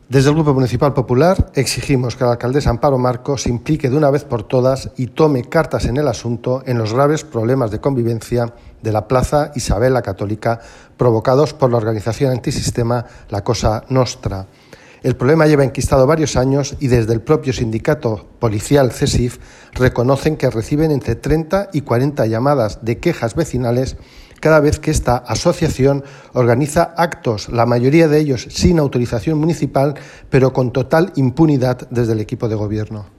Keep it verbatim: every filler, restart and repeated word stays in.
Desde el Grupo Municipal Popular exigimos que la alcaldesa Amparo Marco se implique de una vez por todas y tome cartas en el asunto en los graves problemas de convivencia de la Plaza Isabel la Católica provocados por la organización antisistema La Cosa Nostra. El problema lleva enquistado varios años y desde el propio sindicato policial C E S I F reconocen que reciben entre treinta y cuarenta llamadas de quejas vecinales cada vez que esta asociación organiza actos, la mayoría de ellos sin autorización municipal, pero con total impunidad desde el equipo de gobierno.